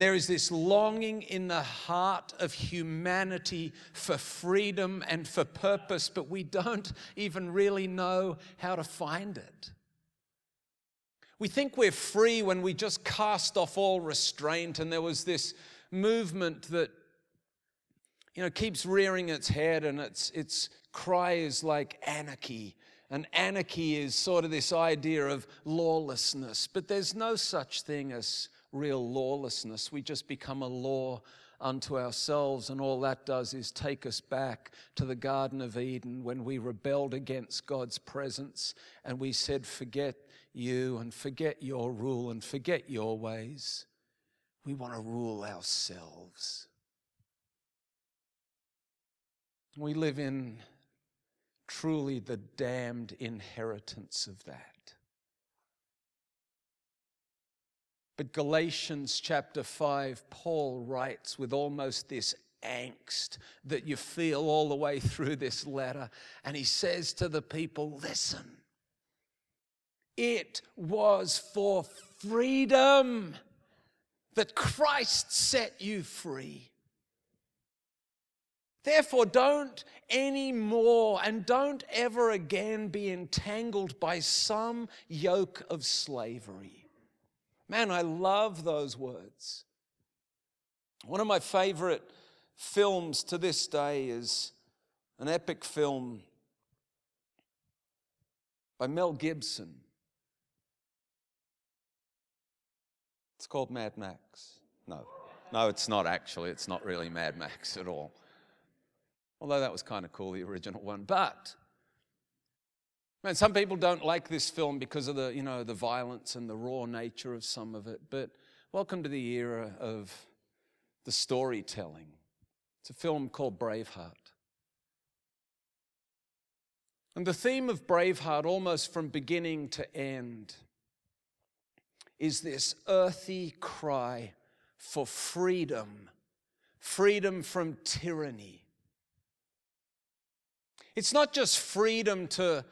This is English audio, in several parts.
There is this longing in the heart of humanity for freedom and for purpose, but we don't even really know how to find it. We think we're free when we just cast off all restraint, and there was this movement that keeps rearing its head, and its cry is like anarchy. And anarchy is sort of this idea of lawlessness, but there's no such thing as real lawlessness. We just become a law unto ourselves, and all that does is take us back to the Garden of Eden when we rebelled against God's presence and we said, forget you and forget your rule and forget your ways. We want to rule ourselves. We live in truly the damned inheritance of that. But Galatians chapter 5, Paul writes with almost this angst that you feel all the way through this letter. And he says to the people, listen, it was for freedom that Christ set you free. Therefore, don't anymore and don't ever again be entangled by some yoke of slavery. Man, I love those words. One of my favorite films to this day is an epic film by Mel Gibson. It's called Mad Max. No, it's not actually. It's not really Mad Max at all. Although that was kind of cool, the original one. But man, some people don't like this film because of the violence and the raw nature of some of it. But welcome to the era of the storytelling. It's a film called Braveheart. And the theme of Braveheart, almost from beginning to end, is this earthy cry for freedom, freedom from tyranny. It's not just freedom to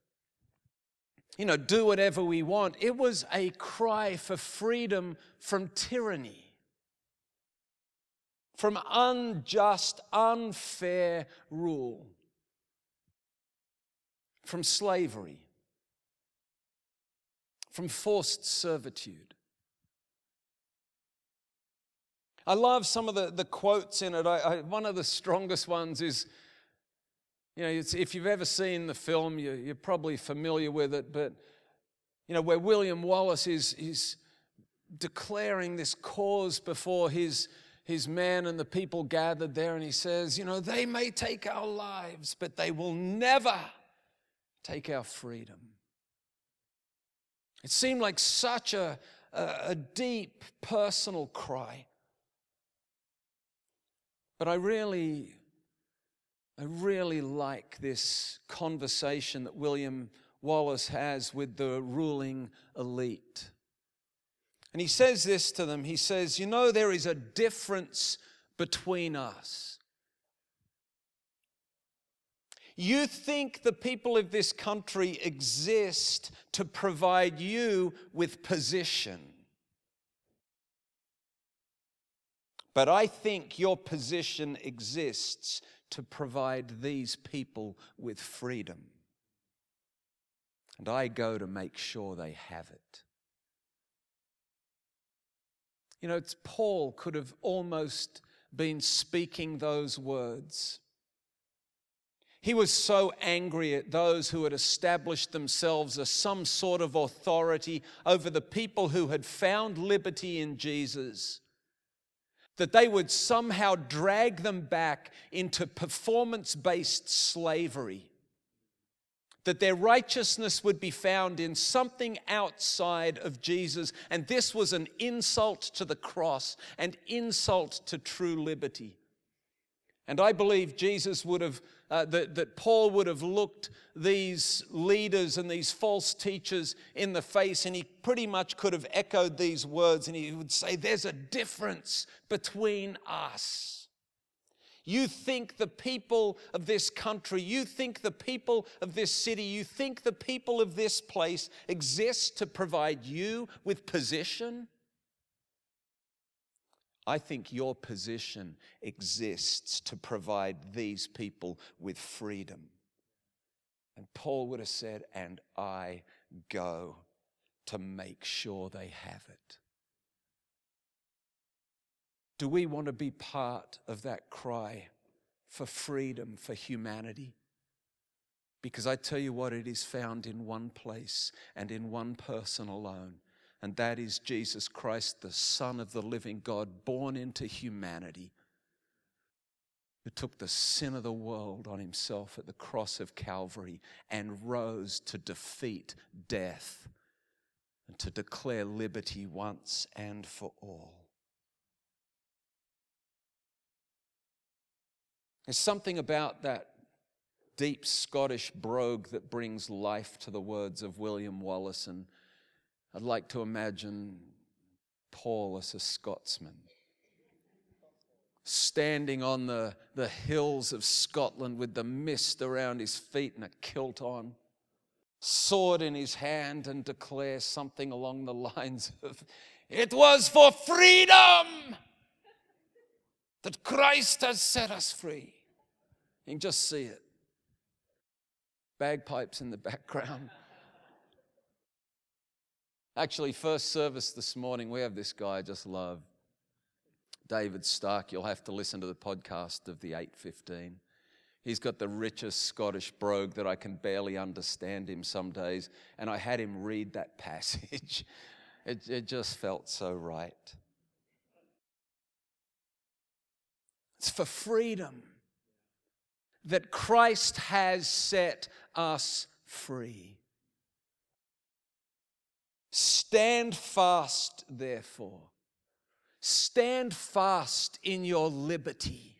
do whatever we want. It was a cry for freedom from tyranny, from unjust, unfair rule, from slavery, from forced servitude. I love some of the quotes in it. One of the strongest ones is, if you've ever seen the film, you're probably familiar with it, but, where William Wallace is declaring this cause before his men and the people gathered there, and he says, they may take our lives, but they will never take our freedom. It seemed like such a deep personal cry. But I really like this conversation that William Wallace has with the ruling elite. And he says this to them. He says, there is a difference between us. You think the people of this country exist to provide you with position. But I think your position exists to provide these people with freedom. And I go to make sure they have it. It's Paul could have almost been speaking those words. He was so angry at those who had established themselves as some sort of authority over the people who had found liberty in Jesus, that they would somehow drag them back into performance-based slavery, that their righteousness would be found in something outside of Jesus, and this was an insult to the cross, an insult to true liberty. And I believe Jesus would have, that Paul would have looked these leaders and these false teachers in the face, and he pretty much could have echoed these words, and he would say, there's a difference between us. You think the people of this country, you think the people of this city, you think the people of this place exist to provide you with position? I think your position exists to provide these people with freedom. And Paul would have said, and I go to make sure they have it. Do we want to be part of that cry for freedom, for humanity? Because I tell you what, it is found in one place and in one person alone. And that is Jesus Christ, the Son of the living God, born into humanity, who took the sin of the world on himself at the cross of Calvary and rose to defeat death and to declare liberty once and for all. There's something about that deep Scottish brogue that brings life to the words of William Wallace, and I'd like to imagine Paul as a Scotsman, standing on the hills of Scotland with the mist around his feet and a kilt on, sword in his hand, and declare something along the lines of, "It was for freedom that Christ has set us free." You can just see it. Bagpipes in the background. Actually, first service this morning, we have this guy I just love, David Stark. You'll have to listen to the podcast of the 8:15. He's got the richest Scottish brogue that I can barely understand him some days, and I had him read that passage. It just felt so right. It's for freedom that Christ has set us free. Stand fast, therefore. Stand fast in your liberty,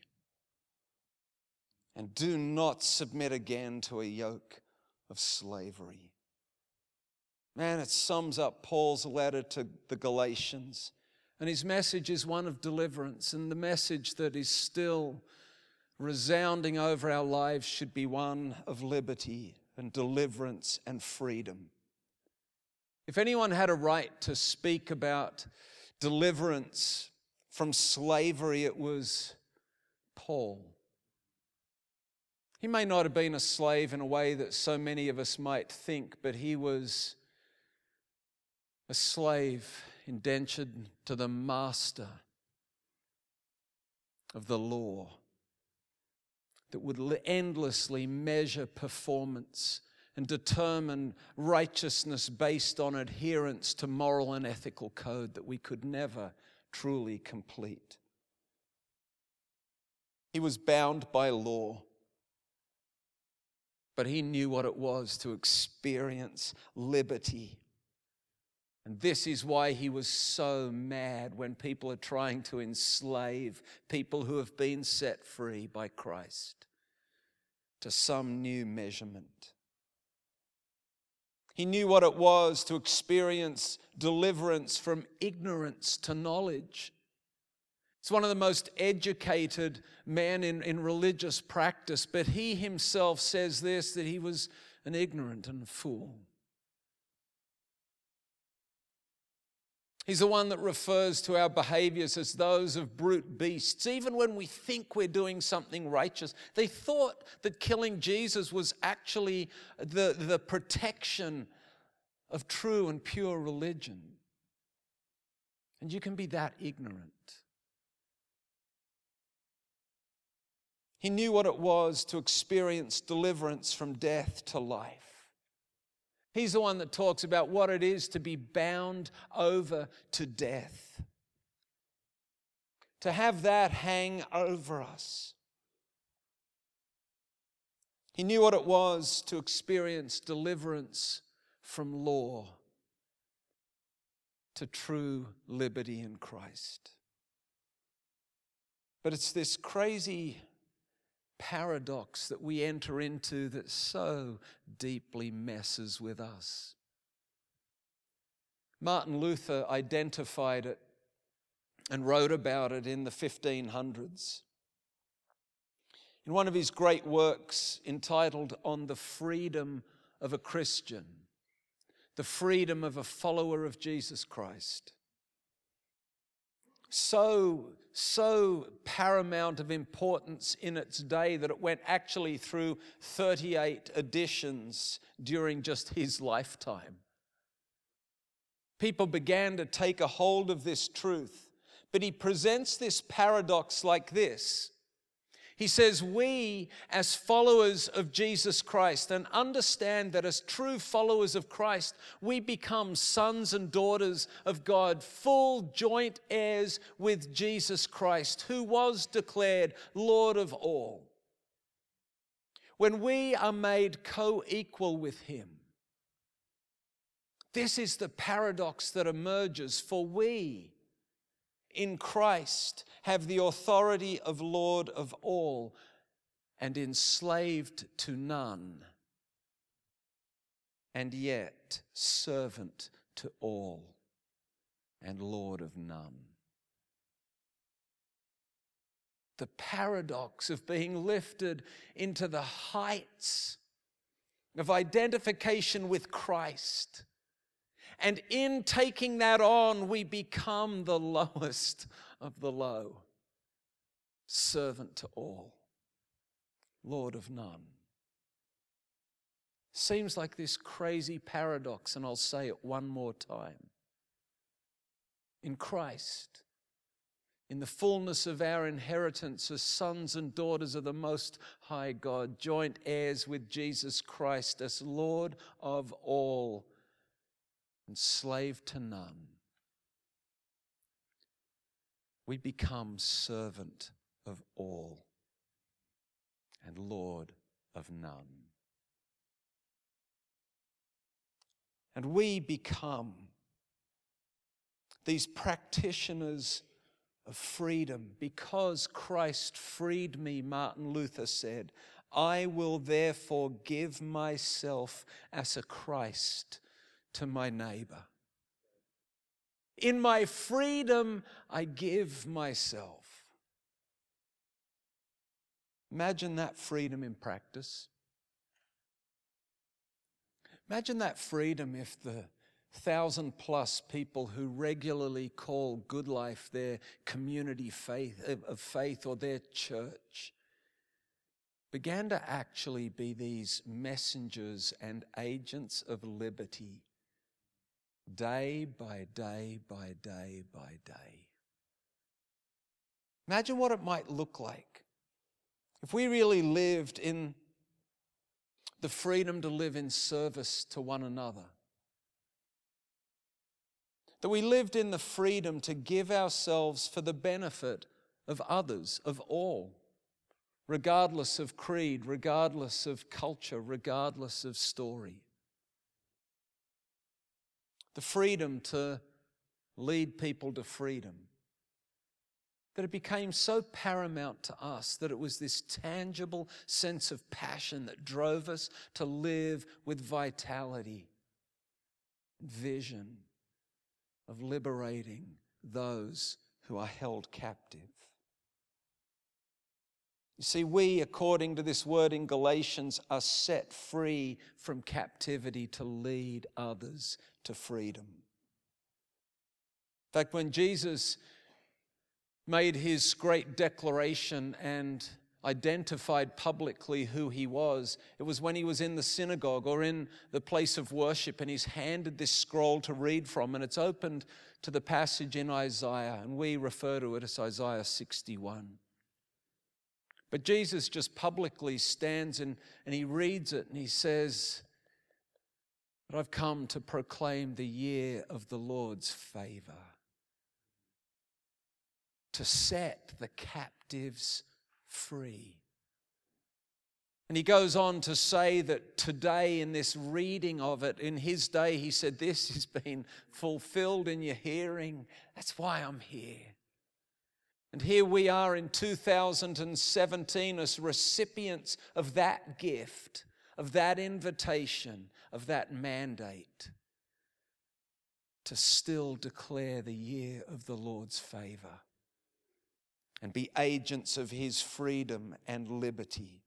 and do not submit again to a yoke of slavery. Man, it sums up Paul's letter to the Galatians, and his message is one of deliverance, and the message that is still resounding over our lives should be one of liberty and deliverance and freedom. If anyone had a right to speak about deliverance from slavery, it was Paul. He may not have been a slave in a way that so many of us might think, but he was a slave indentured to the master of the law that would endlessly measure performance and determine righteousness based on adherence to moral and ethical code that we could never truly complete. He was bound by law, but he knew what it was to experience liberty. And this is why he was so mad when people are trying to enslave people who have been set free by Christ to some new measurement. He knew what it was to experience deliverance from ignorance to knowledge. He's one of the most educated men in religious practice, but he himself says this, that he was an ignorant and a fool. He's the one that refers to our behaviors as those of brute beasts. Even when we think we're doing something righteous, they thought that killing Jesus was actually the protection of true and pure religion. And you can be that ignorant. He knew what it was to experience deliverance from death to life. He's the one that talks about what it is to be bound over to death. To have that hang over us. He knew what it was to experience deliverance from law to true liberty in Christ. But it's this crazy paradox that we enter into that so deeply messes with us. Martin Luther identified it and wrote about it in the 1500s. In one of his great works entitled On the Freedom of a Christian, the freedom of a follower of Jesus Christ. so paramount of importance in its day that it went actually through 38 editions during just his lifetime. People began to take a hold of this truth, but he presents this paradox like this. He says, we as followers of Jesus Christ, and understand that as true followers of Christ, we become sons and daughters of God, full joint heirs with Jesus Christ, who was declared Lord of all. When we are made co-equal with him, this is the paradox that emerges, for we in Christ have the authority of Lord of all and enslaved to none, and yet servant to all and Lord of none. The paradox of being lifted into the heights of identification with Christ. And in taking that on, we become the lowest of the low, servant to all, Lord of none. Seems like this crazy paradox, and I'll say it one more time. In Christ, in the fullness of our inheritance as sons and daughters of the Most High God, joint heirs with Jesus Christ as Lord of all, and slave to none, we become servant of all and Lord of none. And we become these practitioners of freedom. Because Christ freed me, Martin Luther said, I will therefore give myself as a Christ to my neighbor. In my freedom, I give myself. Imagine that freedom in practice. Imagine that freedom if the 1,000+ people who regularly call Good Life their community of faith or their church began to actually be these messengers and agents of liberty, day by day by day by day. Imagine what it might look like if we really lived in the freedom to live in service to one another. That we lived in the freedom to give ourselves for the benefit of others, of all, regardless of creed, regardless of culture, regardless of story. The freedom to lead people to freedom. That it became so paramount to us that it was this tangible sense of passion that drove us to live with vitality, vision of liberating those who are held captive. You see, we, according to this word in Galatians, are set free from captivity to lead others to freedom. In fact, when Jesus made his great declaration and identified publicly who he was, it was when he was in the synagogue or in the place of worship, and he's handed this scroll to read from, and it's opened to the passage in Isaiah, and we refer to it as Isaiah 61. But Jesus just publicly stands and he reads it, and he says, "But I've come to proclaim the year of the Lord's favor, to set the captives free." And he goes on to say that today, in this reading of it, in his day, he said, "This has been fulfilled in your hearing. That's why I'm here." And here we are in 2017 as recipients of that gift, of that invitation, of that mandate to still declare the year of the Lord's favor and be agents of his freedom and liberty.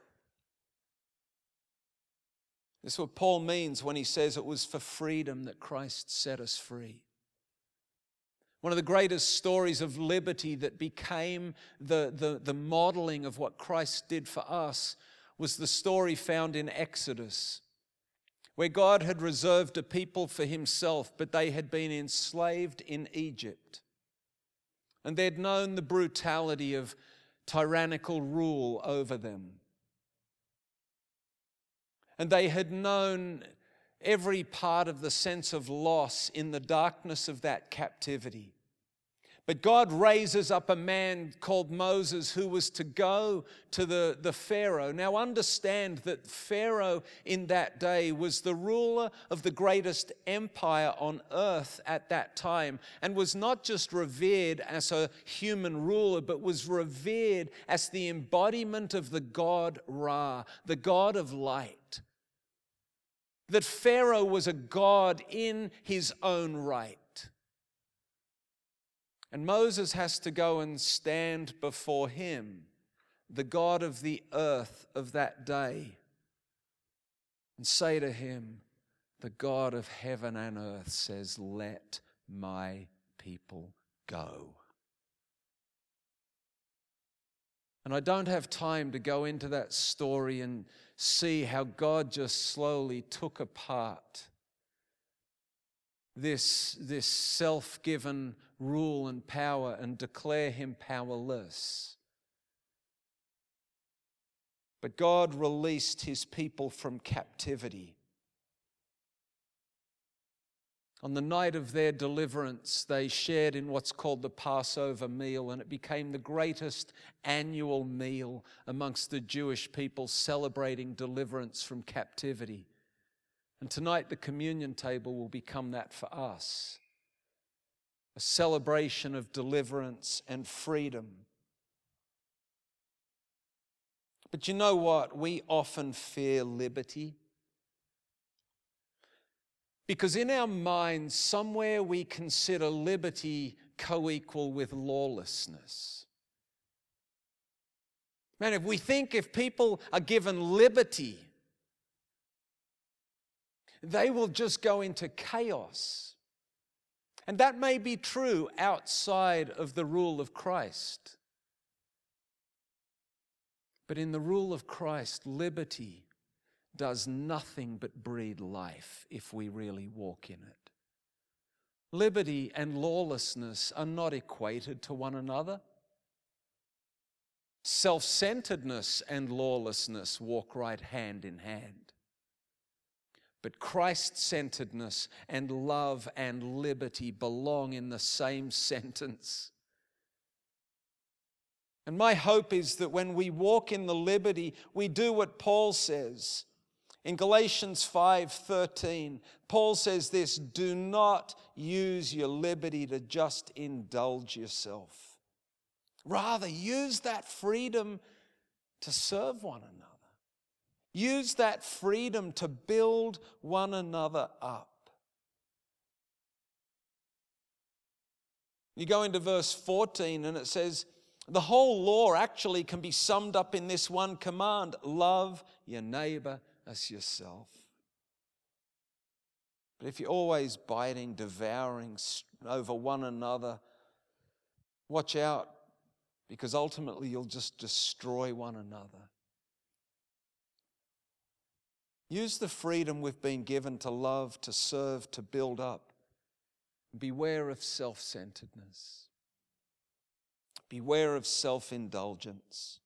This is what Paul means when he says it was for freedom that Christ set us free. One of the greatest stories of liberty that became the modeling of what Christ did for us was the story found in Exodus, where God had reserved a people for himself, but they had been enslaved in Egypt. And they'd known the brutality of tyrannical rule over them. And they had known every part of the sense of loss in the darkness of that captivity. But God raises up a man called Moses who was to go to the Pharaoh. Now understand that Pharaoh in that day was the ruler of the greatest empire on earth at that time, and was not just revered as a human ruler, but was revered as the embodiment of the god Ra, the god of light. That Pharaoh was a god in his own right. And Moses has to go and stand before him, the God of the earth of that day, and say to him, the God of heaven and earth says, let my people go. And I don't have time to go into that story and see how God just slowly took apart this self-given rule and power and declare him powerless. But God released his people from captivity. On the night of their deliverance, they shared in what's called the Passover meal, and it became the greatest annual meal amongst the Jewish people celebrating deliverance from captivity. And tonight the communion table will become that for us. A celebration of deliverance and freedom. But you know what? We often fear liberty. Because in our minds, somewhere we consider liberty co-equal with lawlessness. Man, if people are given liberty, they will just go into chaos. And that may be true outside of the rule of Christ. But in the rule of Christ, liberty does nothing but breed life if we really walk in it. Liberty and lawlessness are not equated to one another. Self-centeredness and lawlessness walk right hand in hand. But Christ-centeredness and love and liberty belong in the same sentence. And my hope is that when we walk in the liberty, we do what Paul says. In Galatians 5:13, Paul says this, do not use your liberty to just indulge yourself. Rather, use that freedom to serve one another. Use that freedom to build one another up. You go into verse 14 and it says, the whole law actually can be summed up in this one command, love your neighbor as yourself. But if you're always biting, devouring over one another, watch out, because ultimately you'll just destroy one another. Use the freedom we've been given to love, to serve, to build up. Beware of self-centeredness. Beware of self-indulgence.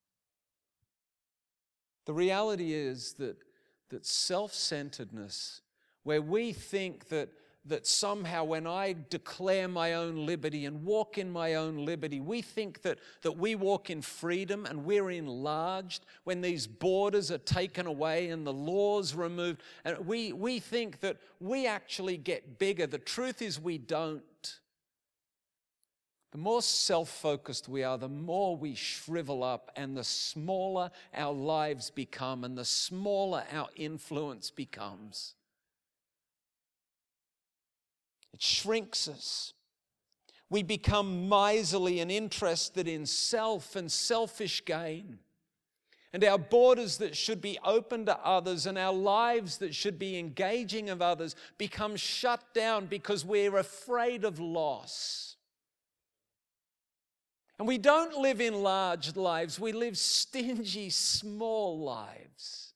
The reality is that self-centeredness, where we think that somehow when I declare my own liberty and walk in my own liberty, we think that we walk in freedom and we're enlarged when these borders are taken away and the laws removed. And we think that we actually get bigger. The truth is we don't. The more self-focused we are, the more we shrivel up and the smaller our lives become and the smaller our influence becomes. It shrinks us. We become miserly and interested in self and selfish gain. And our borders that should be open to others and our lives that should be engaging of others become shut down because we're afraid of loss. And we don't live enlarged lives, we live stingy, small lives.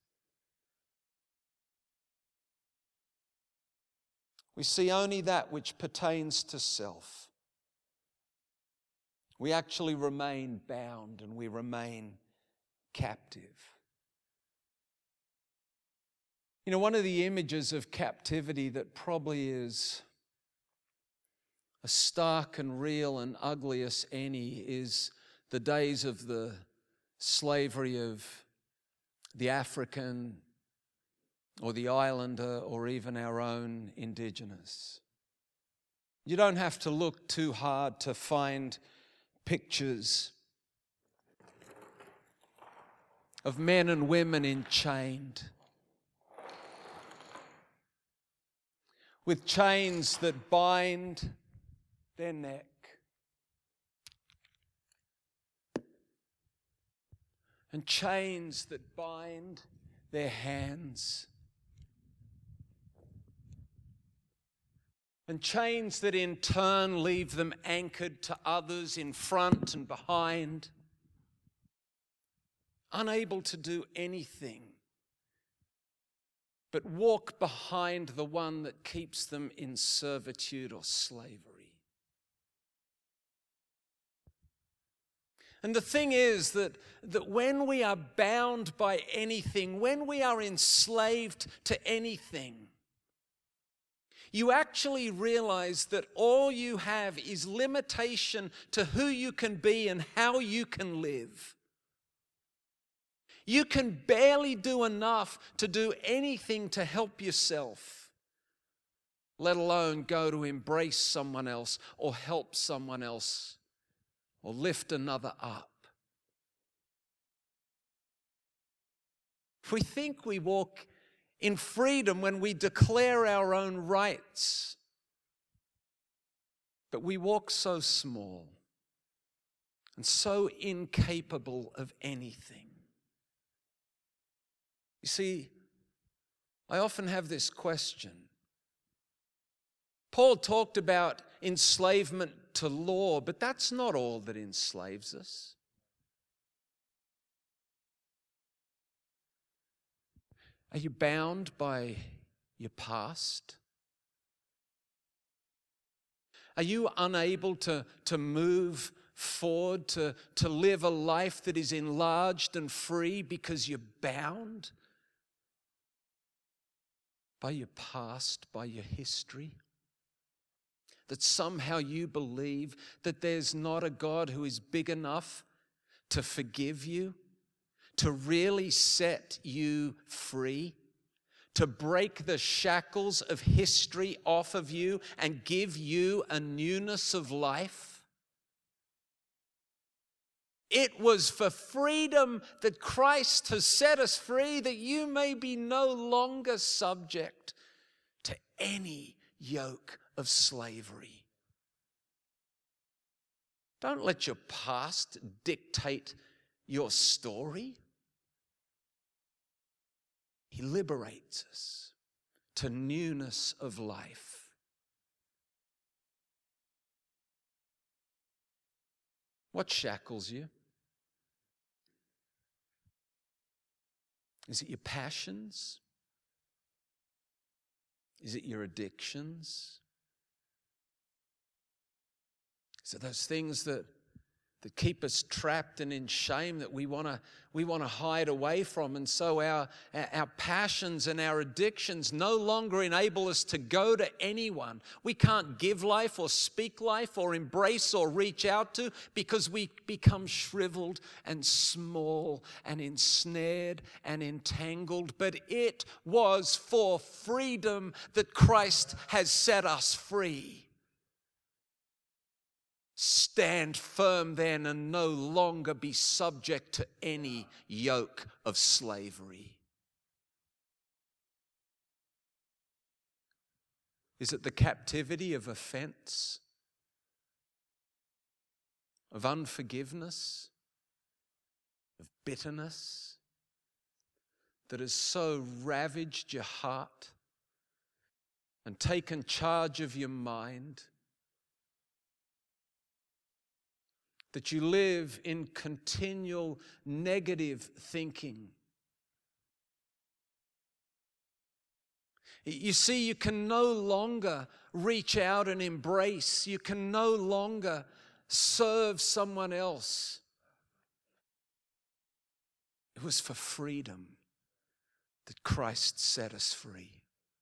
We see only that which pertains to self. We actually remain bound and we remain captive. You know, one of the images of captivity that probably is as stark and real and ugly as any is the days of the slavery of the African or the islander or even our own indigenous. You don't have to look too hard to find pictures of men and women enchained, with chains that bind their neck, and chains that bind their hands, and chains that in turn leave them anchored to others in front and behind, unable to do anything but walk behind the one that keeps them in servitude or slavery. And the thing is that when we are bound by anything, when we are enslaved to anything, you actually realize that all you have is limitation to who you can be and how you can live. You can barely do enough to do anything to help yourself, let alone go to embrace someone else or help someone else or lift another up. We think we walk in freedom when we declare our own rights, but we walk so small and so incapable of anything. You see, I often have this question. Paul talked about enslavement to law, but that's not all that enslaves us. Are you bound by your past? Are you unable to move forward, to live a life that is enlarged and free because you're bound by your past, by your history? That somehow you believe that there's not a God who is big enough to forgive you, to really set you free, to break the shackles of history off of you and give you a newness of life. It was for freedom that Christ has set us free, that you may be no longer subject to any yoke of slavery. Don't let your past dictate your story. He liberates us to newness of life. What shackles you? Is it your passions? Is it your addictions? Is it those things that keep us trapped and in shame that we want to hide away from? And so our passions and our addictions no longer enable us to go to anyone. We can't give life or speak life or embrace or reach out to because we become shriveled and small and ensnared and entangled. But it was for freedom that Christ has set us free. Stand firm then and no longer be subject to any yoke of slavery. Is it the captivity of offense, of unforgiveness, of bitterness that has so ravaged your heart and taken charge of your mind that you live in continual negative thinking. You see, you can no longer reach out and embrace. You can no longer serve someone else. It was for freedom that Christ set us free.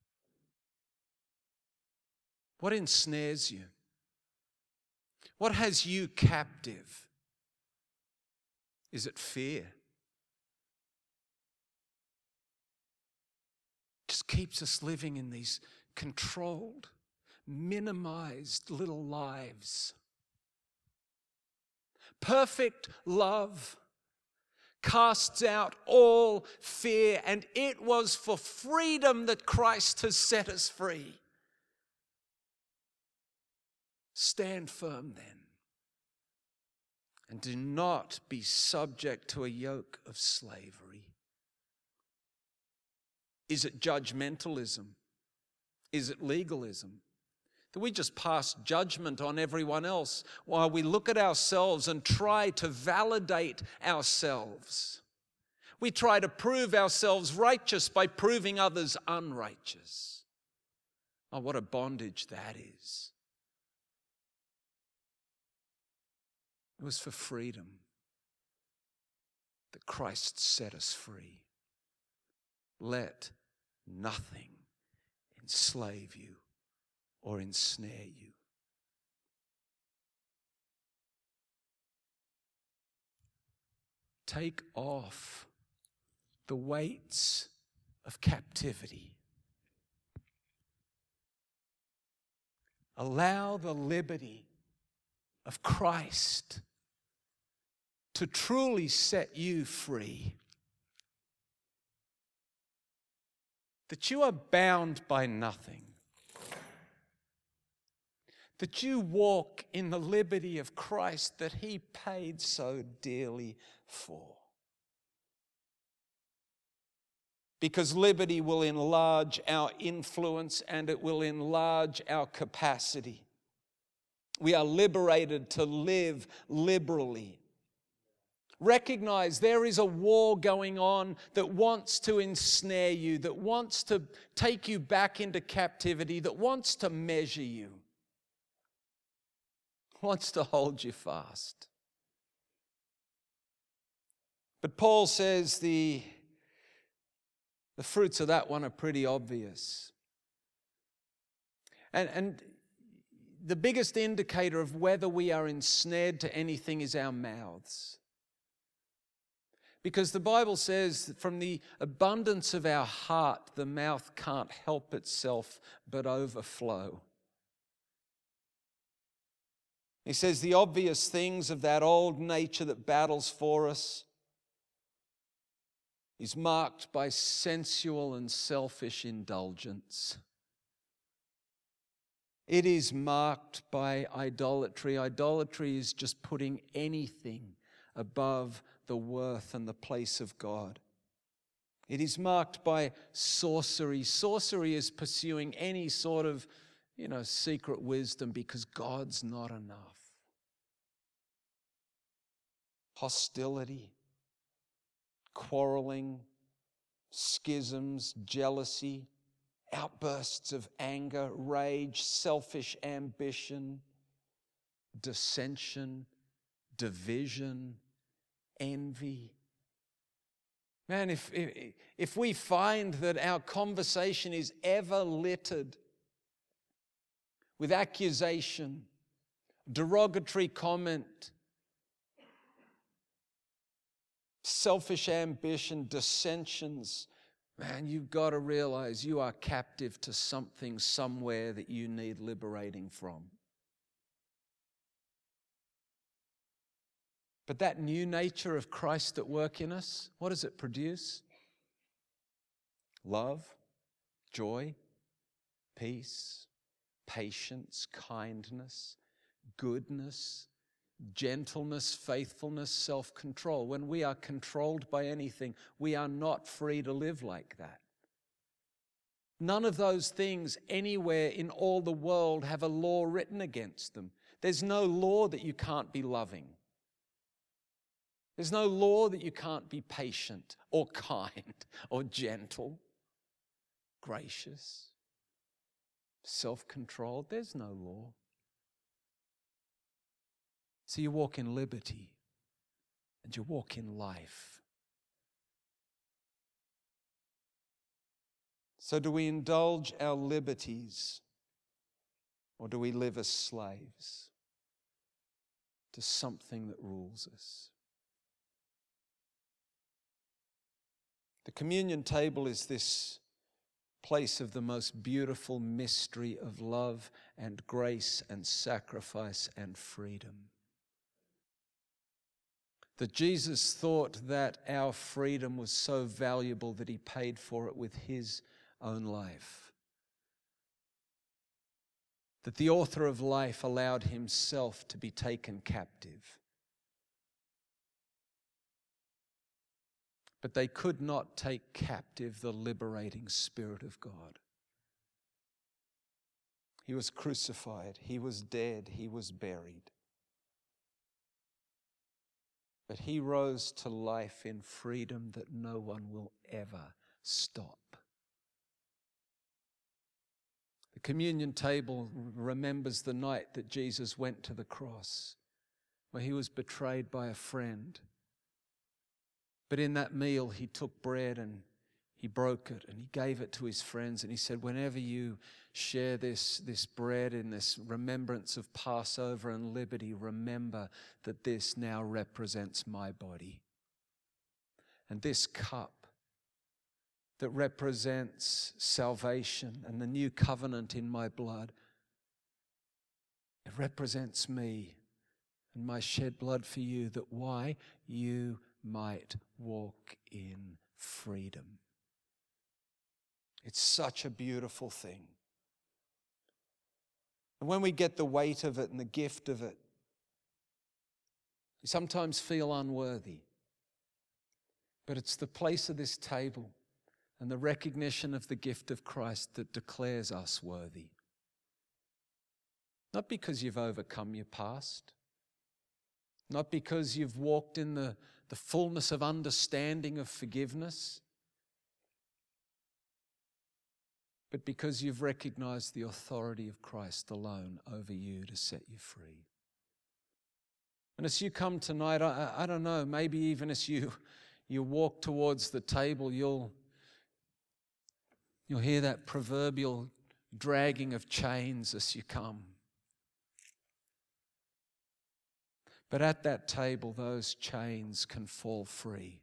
What ensnares you? What has you captive? Is it fear? Just keeps us living in these controlled, minimized little lives. Perfect love casts out all fear, and it was for freedom that Christ has set us free. Stand firm then, and do not be subject to a yoke of slavery. Is it judgmentalism? Is it legalism? Do we just pass judgment on everyone else while we look at ourselves and try to validate ourselves? We try to prove ourselves righteous by proving others unrighteous. Oh, what a bondage that is. It was for freedom that Christ set us free. Let nothing enslave you or ensnare you. Take off the weights of captivity. Allow the liberty of Christ to truly set you free. That you are bound by nothing. That you walk in the liberty of Christ that He paid so dearly for. Because liberty will enlarge our influence and it will enlarge our capacity. We are liberated to live liberally. Recognize there is a war going on that wants to ensnare you, that wants to take you back into captivity, that wants to measure you, wants to hold you fast. But Paul says the fruits of that one are pretty obvious. And the biggest indicator of whether we are ensnared to anything is our mouths. Because the Bible says that from the abundance of our heart, the mouth can't help itself but overflow. He says the obvious things of that old nature that battles for us is marked by sensual and selfish indulgence. It is marked by idolatry. Idolatry is just putting anything above the worth and the place of God. It is marked by sorcery. Sorcery is pursuing any sort of, secret wisdom because God's not enough. Hostility, quarreling, schisms, jealousy, outbursts of anger, rage, selfish ambition, dissension, division, envy. Man, if we find that our conversation is ever littered with accusation, derogatory comment, selfish ambition, dissensions, man, you've got to realize you are captive to something somewhere that you need liberating from. But that new nature of Christ at work in us, what does it produce? Love, joy, peace, patience, kindness, goodness, gentleness, faithfulness, self-control. When we are controlled by anything, we are not free to live like that. None of those things anywhere in all the world have a law written against them. There's no law that you can't be loving. There's no law that you can't be patient or kind or gentle, gracious, self-controlled. There's no law. So you walk in liberty and you walk in life. So do we indulge our liberties, or do we live as slaves to something that rules us? The communion table is this place of the most beautiful mystery of love and grace and sacrifice and freedom. That Jesus thought that our freedom was so valuable that he paid for it with his own life. That the author of life allowed himself to be taken captive. But they could not take captive the liberating Spirit of God. He was crucified, he was dead, he was buried. But he rose to life in freedom that no one will ever stop. The communion table remembers the night that Jesus went to the cross, where he was betrayed by a friend. But in that meal, he took bread and he broke it and he gave it to his friends. And he said, whenever you share this bread in this remembrance of Passover and liberty, remember that this now represents my body. And this cup that represents salvation and the new covenant in my blood, it represents me and my shed blood for you. That why? You might walk in freedom. It's such a beautiful thing. And when we get the weight of it and the gift of it, we sometimes feel unworthy. But it's the place of this table and the recognition of the gift of Christ that declares us worthy. Not because you've overcome your past, not because you've walked in the fullness of understanding of forgiveness, but because you've recognized the authority of Christ alone over you to set you free. And as you come tonight, I don't know, maybe even as you walk towards the table, you'll hear that proverbial dragging of chains as you come. But at that table, those chains can fall free.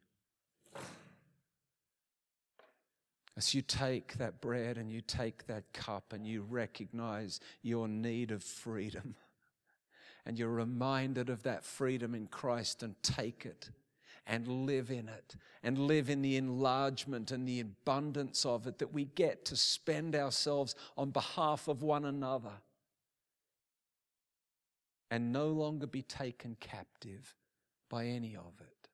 As you take that bread and you take that cup and you recognize your need of freedom, and you're reminded of that freedom in Christ, and take it and live in it and live in the enlargement and the abundance of it, that we get to spend ourselves on behalf of one another and no longer be taken captive by any of it.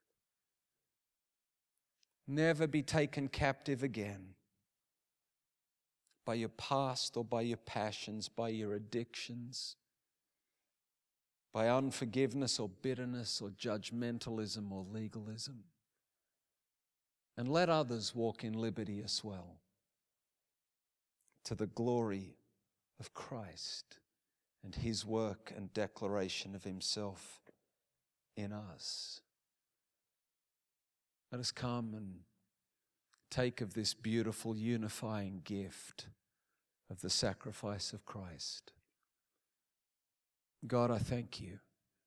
Never be taken captive again by your past or by your passions, by your addictions, by unforgiveness or bitterness or judgmentalism or legalism. And let others walk in liberty as well, to the glory of Christ and his work and declaration of himself in us. Let us come and take of this beautiful unifying gift of the sacrifice of Christ. God, I thank you.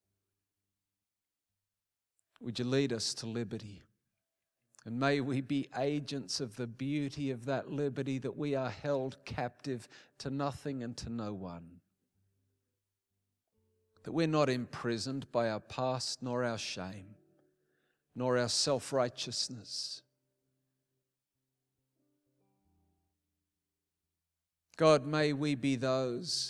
Would you lead us to liberty? And may we be agents of the beauty of that liberty, that we are held captive to nothing and to no one. That we're not imprisoned by our past, nor our shame, nor our self-righteousness. God, may we be those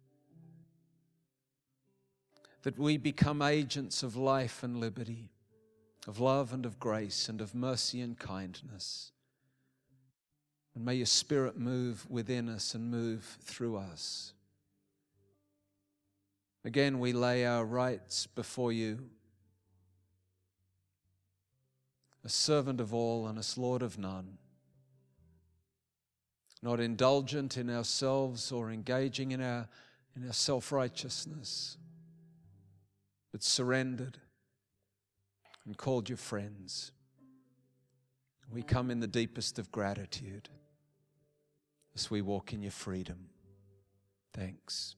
that we become agents of life and liberty, of love and of grace and of mercy and kindness. And may your Spirit move within us and move through us. Again, we lay our rights before you. a servant of all and a Lord of none. Not indulgent in ourselves or engaging in our self-righteousness, but surrendered and called your friends. We come in the deepest of gratitude as we walk in your freedom. Thanks.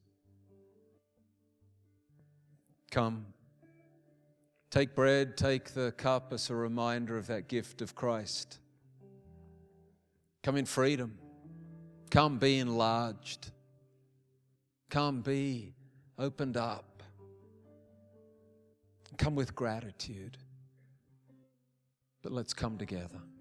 Come, take bread, take the cup as a reminder of that gift of Christ. Come in freedom. Come, be enlarged. Come, be opened up. Come with gratitude. But let's come together.